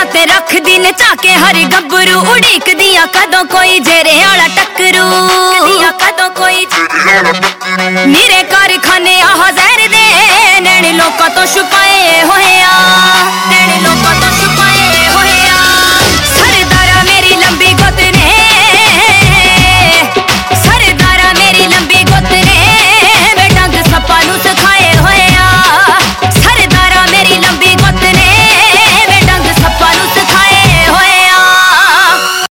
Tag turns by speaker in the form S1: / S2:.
S1: ते रख दिन चाके हर गब्बरू उड़ीक दिया कदों कोई जेरे आला टकरू कदों कोई मेरे कारखाने आह जहर दे नैन लोकां तो छुपाए होए आ नैन लोकां